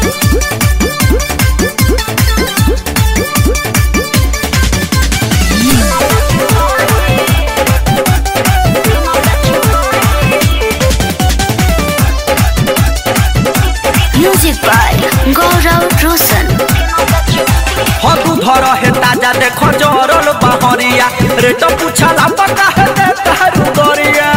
Music by गौरव रोशन। हो तू धर है ताजा देखो जरल बहरिया रेट पूछला पका है दे तारू गरिया।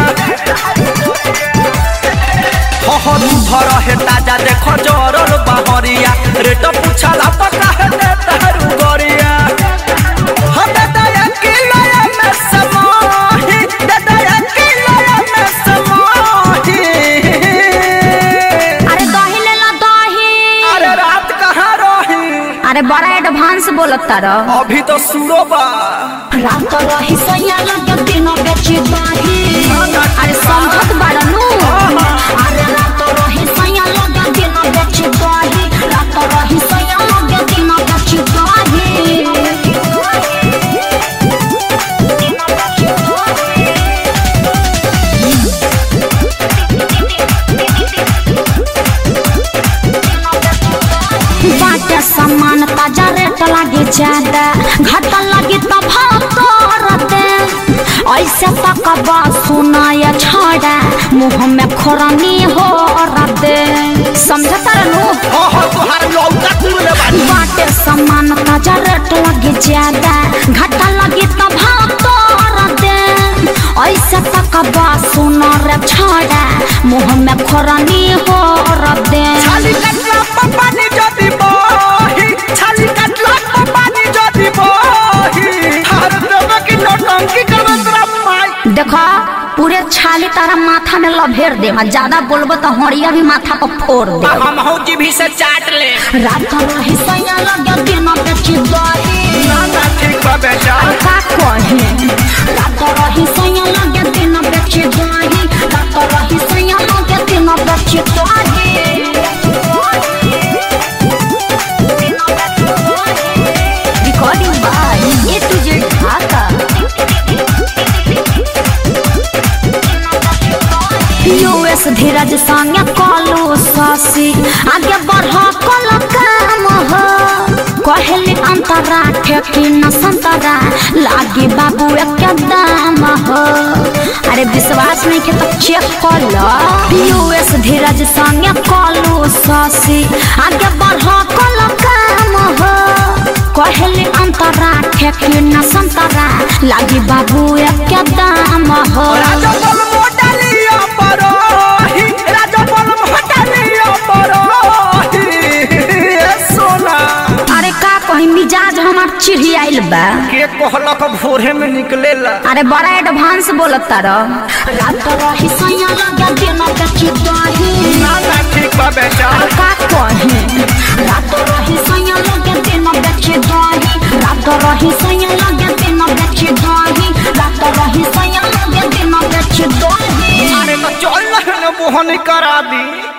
हो तू धर है ताजा देखो जरल बहरिया रेट पूछला पका है दे तारू गरिया। हो दे दया किलो में समाही दे दया किलो में समाही। अरे दही ले ला दही। अरे रात कहाँ रही? अरे बड़ा एडवांस बोलत तारा। अभी तो सुनो बा रात रही सैया लगे दिन बेची दही। अरे समझत बाड़ा नु। अरे रात रही सैया लगे दिन बेची दही। रात रही सैया लगे दिन बेची दही। बाटे सामान ताजा रेट लागे ज्यादा घाटा लगी तो भाव करते। ऐसे तक बात सुनाया छाड़ा मुँह में खोरानी हो रदे। समझता रहनू? तोहार लौका तुरले बानी। बाटे सामान ताजा रेट लगे ज्यादा घाटा लगी तो भाव करते। ऐसे तक बात सुना रे छाड़ा मुँह में खोरानी हो रदे। छाली कटला पानी जदी बही छाली कटला पानी जदी बही हर देवे की नौटंकी करत रमाई। देखो पूरे छाली तारा माथा में लभेर दे। ज्यादा बोलबो तो हड़िया भी माथा पर फोड़ दे। हम हौजी भी से चाट ले। रात रही सैया लगे दिन बेची दही। ना ना ठीक बा बेटा। का कहे रात रही सैया लगे दिन बेची दही। रात रही सैया लगे दिन बेची दही। Recording by A to Z Dhaka. US Dheeraj संगे कॉलो सासी आगे बढ़ कल काम हो। कहले अंतरा ठेकी न संतरा लागी बाबू एक दाम हो। अरे विश्वास नहीं के तो चेक कर लो। यूएस धीरज संगे कॉलो सासी आगे बढ़ कल काम हो। कहले अंतरा ठेकी न संतरा लागी बाबू एक दाम हो। राजा बोल मोटलिया परोही राजा बोल मोटलिया परोही सोना। अरे का कहीं मिजाज हमार चिढ़ियाइल बा। के कहलक भोरे में निकलेला। अरे बड़ा एडवांस बोलत तारा। रात रही सैया लगे दिन बेची दही। ना ना ठीक बा बेटा। अरे का कहे रात रही सैया लगे दिन बेची दही। रात रही सैया लगे दिन बेची दही। रात रही सैया लगे दिन बेची दही। अरे तो चल ना मोहन करा दी।